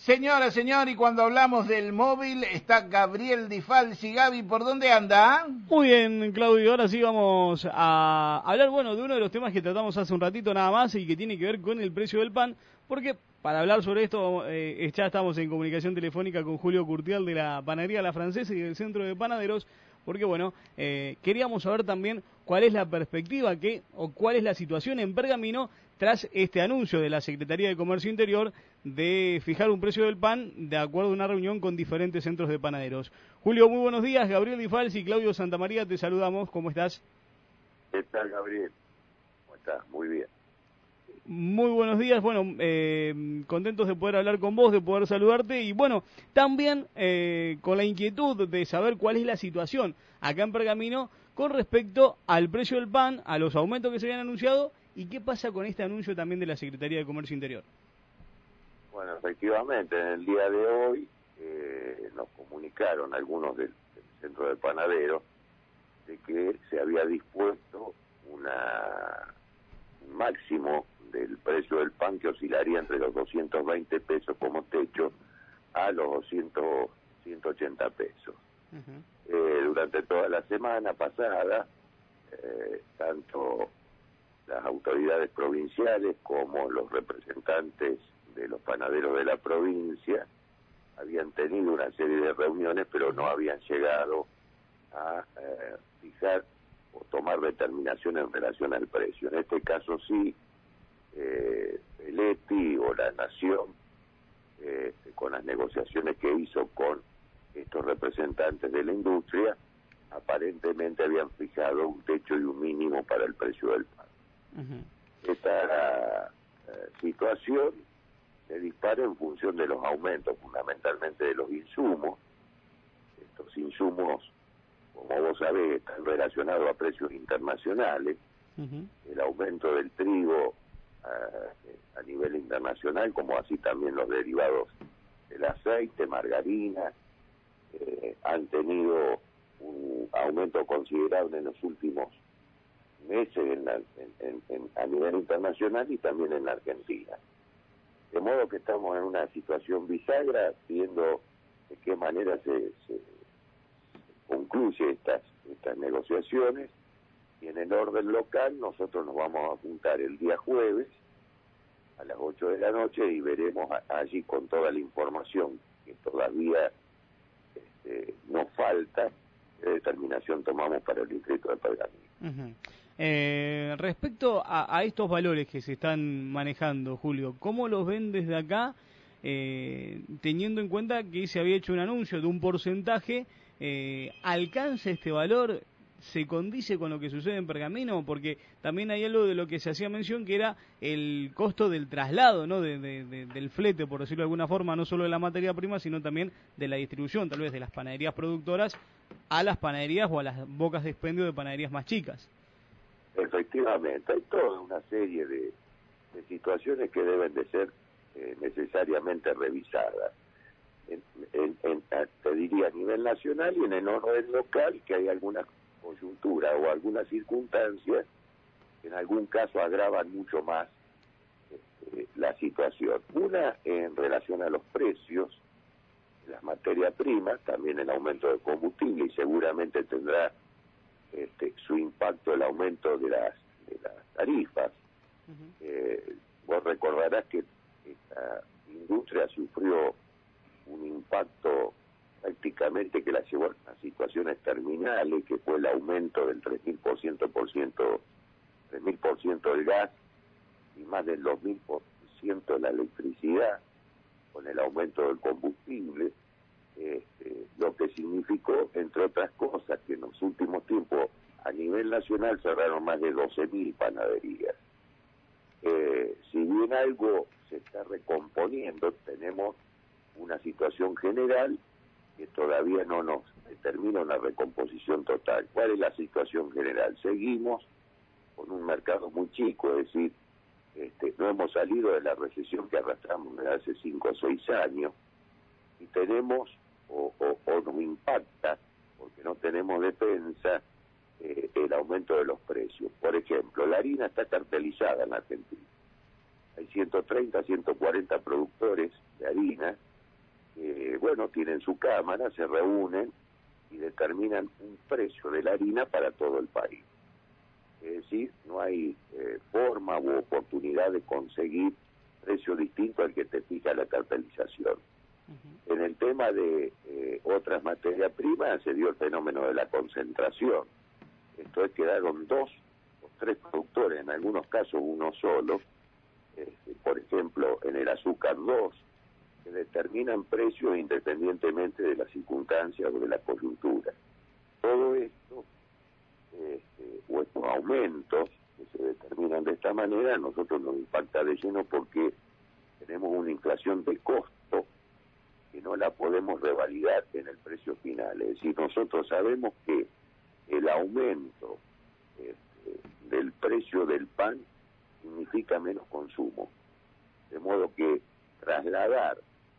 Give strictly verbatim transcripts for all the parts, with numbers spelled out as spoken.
Señora, señor, y cuando hablamos del móvil está Gabriel Di Falsi. Gaby, ¿por dónde anda? Muy bien, Claudio, ahora sí vamos a hablar, bueno, de uno de los temas que tratamos hace un ratito nada más y que tiene que ver con el precio del pan, porque para hablar sobre esto eh, ya estamos en comunicación telefónica con Julio Curtial de la Panadería La Francesa y del Centro de Panaderos, porque bueno, eh, queríamos saber también cuál es la perspectiva que o cuál es la situación en Pergamino tras este anuncio de la Secretaría de Comercio Interior de fijar un precio del pan de acuerdo a una reunión con diferentes centros de panaderos. Julio, muy buenos días. Gabriel Di Falsi y Claudio Santamaría, te saludamos. ¿Cómo estás? ¿Qué tal, Gabriel? ¿Cómo estás? Muy bien. Muy buenos días, bueno, eh, contentos de poder hablar con vos, de poder saludarte y bueno, también eh, con la inquietud de saber cuál es la situación acá en Pergamino con respecto al precio del pan, a los aumentos que se habían anunciado y qué pasa con este anuncio también de la Secretaría de Comercio Interior. Bueno, efectivamente, en el día de hoy eh, nos comunicaron algunos del, del centro de panaderos de que se había dispuesto una, un máximo del precio del pan que oscilaría entre los doscientos veinte pesos como techo a los doscientos, ciento ochenta pesos. Uh-huh. Eh, durante toda la semana pasada, eh, tanto las autoridades provinciales como los representantes de los panaderos de la provincia habían tenido una serie de reuniones, pero no habían llegado a eh, fijar o tomar determinaciones en relación al precio. En este caso sí, eh, el E T I o la Nación, eh, con las negociaciones que hizo con estos representantes de la industria, aparentemente habían fijado un techo y un mínimo para el precio del pan. Uh-huh. Esta eh, situación se dispara en función de los aumentos, fundamentalmente de los insumos. Estos insumos, como vos sabés, están relacionados a precios internacionales. Uh-huh. El aumento del trigo uh, a nivel internacional, como así también los derivados del aceite, margarina, eh, han tenido un aumento considerable en los últimos meses en la, en, en, en, a nivel internacional y también en la Argentina. De modo que estamos en una situación bisagra, viendo de qué manera se, se concluye estas, estas negociaciones, y en el orden local nosotros nos vamos a juntar el día jueves a las ocho de la noche y veremos a, allí con toda la información que todavía este, nos falta, qué determinación tomamos para el distrito de Pergamino. Uh-huh. Eh, respecto a, a estos valores que se están manejando, Julio, ¿cómo los ven desde acá, eh, teniendo en cuenta que se había hecho un anuncio de un porcentaje? Eh, ¿Alcanza este valor? ¿Se condice con lo que sucede en Pergamino? Porque también hay algo de lo que se hacía mención, que era el costo del traslado, ¿no? De, de, de, del flete, por decirlo de alguna forma, no solo de la materia prima, sino también de la distribución, tal vez de las panaderías productoras a las panaderías o a las bocas de expendio de panaderías más chicas. Efectivamente, hay toda una serie de, de situaciones que deben de ser eh, necesariamente revisadas. En, en, en, te diría a nivel nacional y en el orden local, que hay alguna coyuntura o algunas circunstancias que en algún caso agravan mucho más eh, la situación. Una en relación a los precios, las materias primas, también el aumento de combustible, y seguramente tendrá Este, su impacto el aumento de las, de las tarifas. Uh-huh. Eh, vos recordarás que esta industria sufrió un impacto prácticamente que la llevó a situaciones terminales, que fue el aumento del tres mil por ciento del gas y más del dos mil por ciento de la electricidad, con el aumento del combustible. Este, lo que significó, entre otras cosas, que en los últimos tiempos a nivel nacional cerraron más de doce mil panaderías. Eh, si bien algo se está recomponiendo, tenemos una situación general que todavía no nos determina una recomposición total. ¿Cuál es la situación general? Seguimos con un mercado muy chico, es decir, este, no hemos salido de la recesión que arrastramos desde hace cinco o seis años, y tenemos O, o, o nos impacta, porque no tenemos defensa, eh, el aumento de los precios. Por ejemplo, la harina está cartelizada en la Argentina. Hay ciento treinta, ciento cuarenta productores de harina eh, bueno, tienen su cámara, se reúnen y determinan un precio de la harina para todo el país. Es decir, no hay eh, forma u oportunidad de conseguir precio distinto al que te fija la cartelización. Uh-huh. En el tema de eh, otras materias primas se dio el fenómeno de la concentración. Esto es, quedaron dos o tres productores, en algunos casos uno solo, este, por ejemplo, en el azúcar dos, que determinan precios independientemente de las circunstancias o de la coyuntura. Todo esto, este, o estos aumentos que se determinan de esta manera, a nosotros nos impacta de lleno porque tenemos una inflación de costo que no la podemos revalidar en el precio final. Es decir, nosotros sabemos que el aumento este, del precio del pan significa menos consumo, de modo que trasladar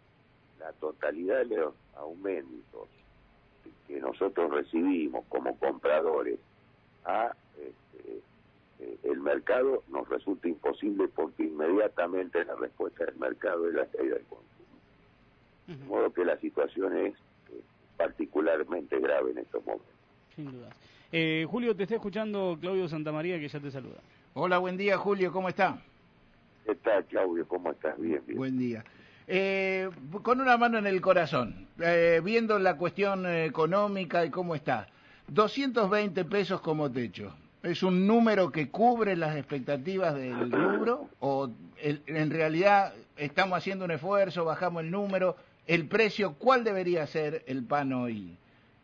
la totalidad de los aumentos que nosotros recibimos como compradores a este, eh, el mercado nos resulta imposible, porque inmediatamente la respuesta del mercado es la caída del consumo. Uh-huh. De modo que la situación es eh, particularmente grave en estos momentos. Sin duda. Eh, Julio, te está escuchando Claudio Santamaría, que ya te saluda. Hola, buen día, Julio, ¿cómo está? ¿Qué tal, Claudio? ¿Cómo estás? Bien, bien. Buen día. Eh, con una mano en el corazón, eh, viendo la cuestión económica y cómo está, doscientos veinte pesos como techo, ¿es un número que cubre las expectativas del rubro? ¿O el, en realidad estamos haciendo un esfuerzo, bajamos el número? ¿El precio, cuál debería ser el pan hoy?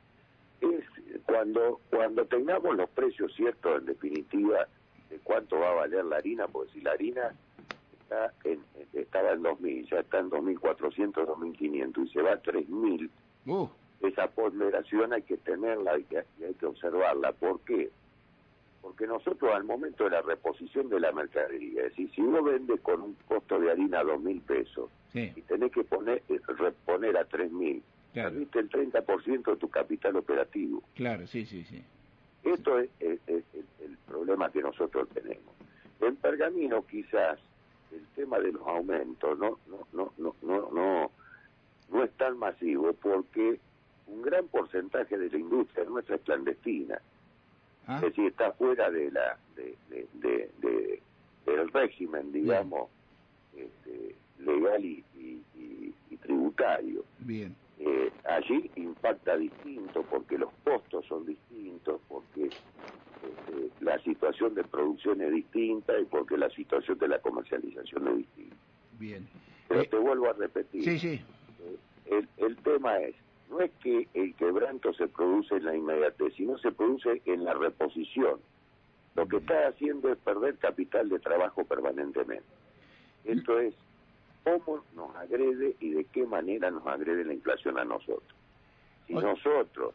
Es cuando cuando tengamos los precios ciertos, en definitiva, de cuánto va a valer la harina, porque si la harina está en, estaba en dos mil, ya está en dos mil cuatrocientos, dos mil quinientos y se va a tres mil, uh. esa ponderación hay que tenerla y hay, hay que observarla. ¿Por qué? Porque nosotros al momento de la reposición de la mercadería, es decir, si uno vende con un costo de harina a dos mil pesos, sí, y tenés que poner reponer a tres mil, claro, perdiste el treinta por ciento de tu capital operativo. Claro, sí, sí, sí. Esto es, es, es el, el problema que nosotros tenemos. En Pergamino quizás el tema de los aumentos no no no no no no, no es tan masivo, porque un gran porcentaje de la industria nuestra es clandestina. ¿Ah? Es decir, está fuera de la de, de, de, de del régimen, digamos, este, legal y, y, y, y tributario. Bien. Eh, allí impacta distinto, porque los costos son distintos, porque este, la situación de producción es distinta y porque la situación de la comercialización es distinta. Bien. Pero eh, te vuelvo a repetir. Sí, sí. Eh, el, el tema es, no es que el quebranto se produce en la inmediatez, sino se produce en la reposición. Lo que está haciendo es perder capital de trabajo permanentemente. Esto es cómo nos agrede y de qué manera nos agrede la inflación a nosotros. Si nosotros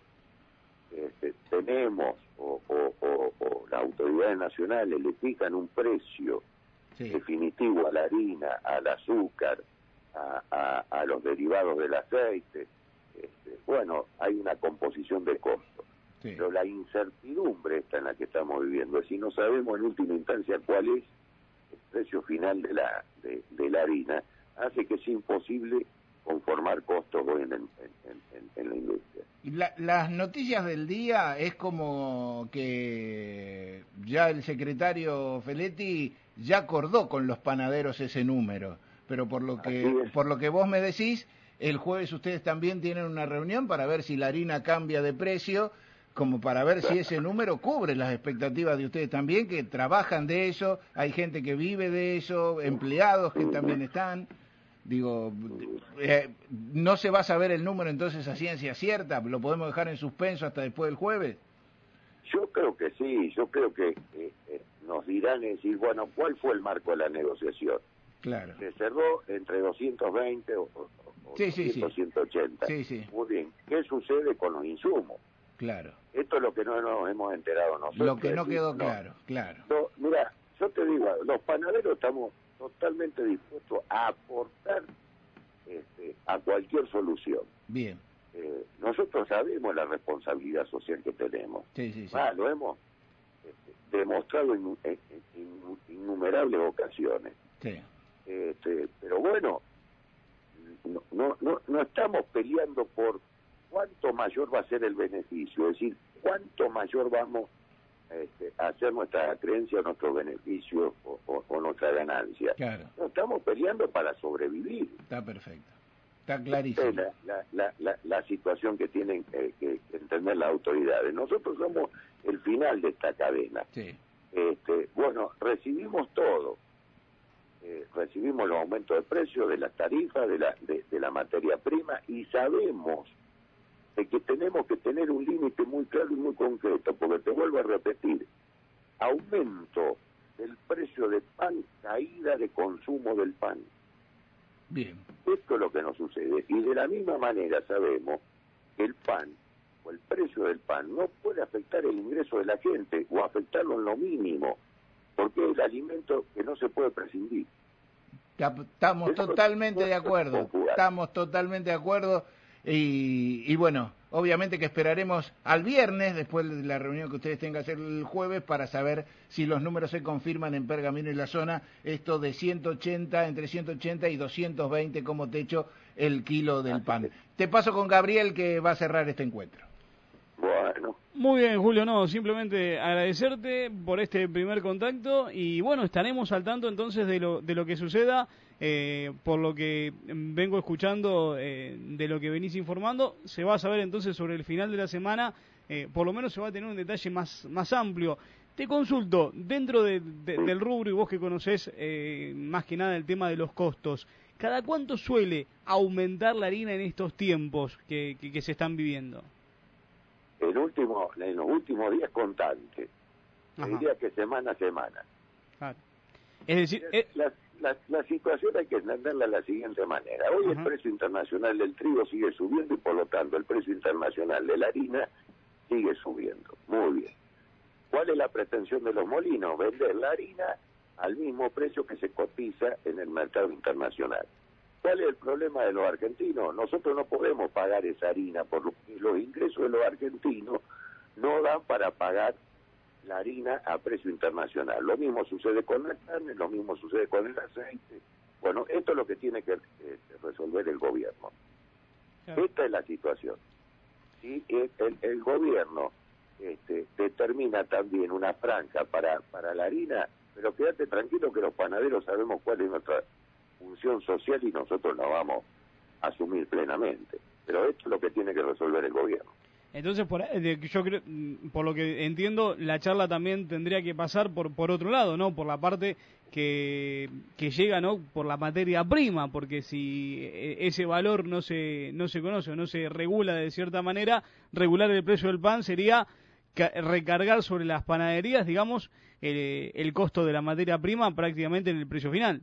este, tenemos o, o, o, o las autoridades nacionales le fijan un precio, sí, definitivo a la harina, al azúcar, a, a, a los derivados del aceite, este, bueno, hay una composición de costos. Sí. Pero la incertidumbre está en la que estamos viviendo. Es decir, no sabemos en última instancia cuál es el precio final de la de, de la harina, hace que sea imposible conformar costos hoy en, en, en, en la industria. La, las noticias del día es como que ya el secretario Feletti ya acordó con los panaderos ese número, pero por lo que por lo que vos me decís, el jueves ustedes también tienen una reunión para ver si la harina cambia de precio, como para ver si ese número cubre las expectativas de ustedes también, que trabajan de eso, hay gente que vive de eso, empleados que también están. Digo, eh, ¿no se va a saber el número entonces a ciencia cierta? ¿Lo podemos dejar en suspenso hasta después del jueves? Yo creo que sí, yo creo que eh, eh, nos dirán decir, bueno, ¿cuál fue el marco de la negociación? Claro. Se cerró entre doscientos veinte o, o, o sí, sí, sí. ciento ochenta. Sí, sí. Muy bien, ¿qué sucede con los insumos? Claro. Esto es lo que no nos hemos enterado nosotros. Lo que no quedó claro, no, claro. No, mira, yo te digo, los panaderos estamos totalmente dispuestos a aportar este, a cualquier solución. Bien. Eh, nosotros sabemos la responsabilidad social que tenemos. Sí, sí, sí. Ah, lo hemos este, demostrado en, en, en innumerables ocasiones. Sí. Este, pero bueno, no, no, no, no estamos peleando por cuánto mayor va a ser el beneficio, es decir, cuánto mayor vamos este, a hacer nuestra creencia, nuestro beneficio o, o, o nuestra ganancia. Claro. No estamos peleando para sobrevivir. Está perfecto, está clarísimo. Esta es la, la, la, la, la situación que tienen eh, que entender las autoridades. Nosotros somos el final de esta cadena. Sí. Este, bueno, recibimos todo. Eh, recibimos los aumentos de precios, de las tarifas, de la, de, de la materia prima, y sabemos de que tenemos que tener un límite muy claro y muy concreto, porque te vuelvo a repetir, aumento del precio del pan, caída de consumo del pan. Bien. Esto es lo que nos sucede, y de la misma manera sabemos que el pan, o el precio del pan, no puede afectar el ingreso de la gente, o afectarlo en lo mínimo, porque es el alimento que no se puede prescindir. Estamos Eso totalmente no de acuerdo, estamos totalmente de acuerdo, y, y bueno, obviamente que esperaremos al viernes, después de la reunión que ustedes tengan que hacer el jueves, para saber si los números se confirman en Pergamino y la zona, esto de ciento ochenta, entre ciento ochenta y doscientos veinte como techo el kilo del pan. Te paso con Gabriel, que va a cerrar este encuentro. Bueno. Muy bien, Julio, no, simplemente agradecerte por este primer contacto y bueno, estaremos al tanto entonces de lo, de lo que suceda, eh, por lo que vengo escuchando, eh, de lo que venís informando, se va a saber entonces sobre el final de la semana, eh, por lo menos se va a tener un detalle más, más amplio. Te consulto, dentro de, de, del rubro y vos que conocés eh, más que nada el tema de los costos, ¿cada cuánto suele aumentar la harina en estos tiempos que, que, que se están viviendo? El último, en los últimos días constante, diría que semana a semana. Claro. Es decir, eh... la, la, la situación hay que entenderla de la siguiente manera. Hoy Ajá. el precio internacional del trigo sigue subiendo y por lo tanto el precio internacional de la harina sigue subiendo. Muy bien. ¿Cuál es la pretensión de los molinos? Vender la harina al mismo precio que se cotiza en el mercado internacional. ¿Cuál es el problema de los argentinos? Nosotros no podemos pagar esa harina porque los ingresos de los argentinos no dan para pagar la harina a precio internacional. Lo mismo sucede con la carne, lo mismo sucede con el aceite. Bueno, esto es lo que tiene que eh, resolver el gobierno. Claro. Esta es la situación. Y el, el, el gobierno este, determina también una franja para, para la harina, pero quédate tranquilo que los panaderos sabemos cuál es nuestra función social y nosotros la vamos a asumir plenamente. Pero esto es lo que tiene que resolver el gobierno. Entonces, por, yo creo, por lo que entiendo, la charla también tendría que pasar por por otro lado, ¿no? Por la parte que que llega, ¿no? Por la materia prima, porque si ese valor no se no se conoce o no se regula de cierta manera, regular el precio del pan sería recargar sobre las panaderías, digamos, el, el costo de la materia prima prácticamente en el precio final.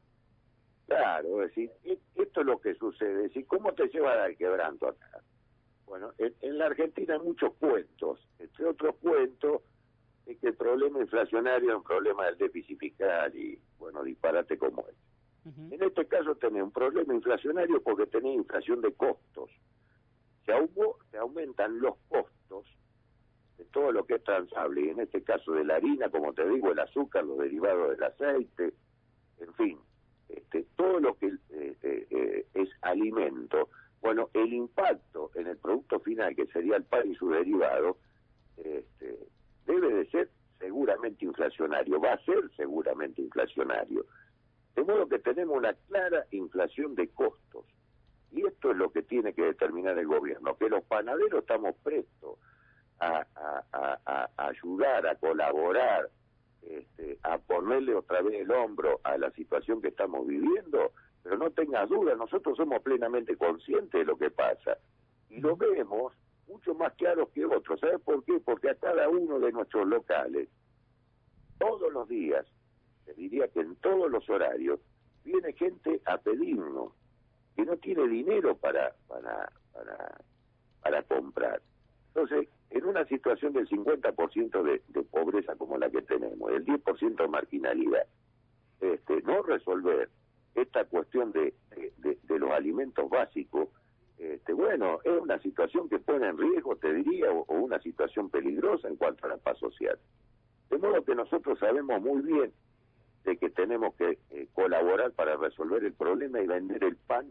Claro, es decir, esto es lo que sucede. Es decir, ¿cómo te lleva al quebranto acá? Bueno, en, en la Argentina hay muchos cuentos. Entre otros cuentos, es que el problema inflacionario es un problema del déficit fiscal y, bueno, disparate como es. Uh-huh. En este caso tenés un problema inflacionario porque tenés inflación de costos. Se, hubo, se aumentan los costos de todo lo que es transable, y en este caso de la harina, como te digo, el azúcar, los derivados del aceite, en fin. Este, todo lo que eh, eh, es alimento, bueno, el impacto en el producto final, que sería el pan y su derivado, este, debe de ser seguramente inflacionario, va a ser seguramente inflacionario. De modo que tenemos una clara inflación de costos. Y esto es lo que tiene que determinar el gobierno, que los panaderos estamos prestos a, a, a, a ayudar, a colaborar, Este, a ponerle otra vez el hombro a la situación que estamos viviendo, pero no tengas duda, nosotros somos plenamente conscientes de lo que pasa y lo vemos mucho más claro que otros. ¿Sabes por qué? Porque a cada uno de nuestros locales, todos los días, te diría que en todos los horarios, viene gente a pedirnos que no tiene dinero para para para, para comprar. Entonces, en una situación del cincuenta por ciento de, de pobreza como la que tenemos, el diez por ciento de marginalidad, este, no resolver esta cuestión de, de, de, de los alimentos básicos, este, bueno, es una situación que pone en riesgo, te diría, o, o una situación peligrosa en cuanto a la paz social. De modo que nosotros sabemos muy bien de que tenemos que eh, colaborar para resolver el problema y vender el pan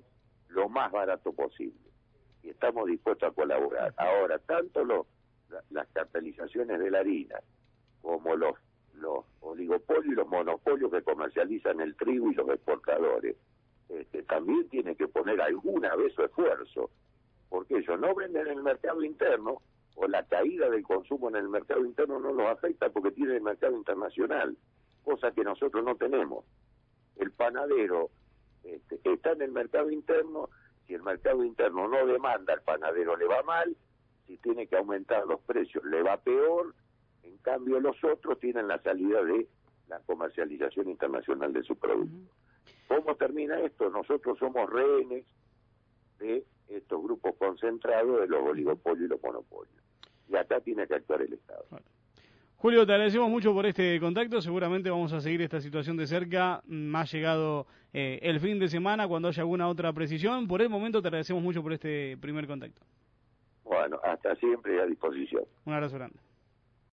lo más barato posible. Y estamos dispuestos a colaborar. Ahora, tanto los, la, las cartelizaciones de la harina como los, los oligopolios y los monopolios que comercializan el trigo y los exportadores, este, también tienen que poner alguna vez su esfuerzo, porque ellos no venden en el mercado interno, o la caída del consumo en el mercado interno no los afecta porque tienen el mercado internacional, cosa que nosotros no tenemos. El panadero este, está en el mercado interno. Si el mercado interno no demanda, al panadero le va mal. Si tiene que aumentar los precios, le va peor. En cambio, los otros tienen la salida de la comercialización internacional de su producto. Uh-huh. ¿Cómo termina esto? Nosotros somos rehenes de estos grupos concentrados de los oligopolios y los monopolios. Y acá tiene que actuar el Estado. Bueno. Julio, te agradecemos mucho por este contacto. Seguramente vamos a seguir esta situación de cerca. Más llegado eh, el fin de semana, cuando haya alguna otra precisión. Por el momento te agradecemos mucho por este primer contacto. Bueno, hasta siempre y a disposición. Un abrazo grande.